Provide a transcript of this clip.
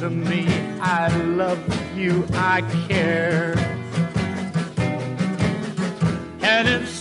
to me. I love you, I care. And it's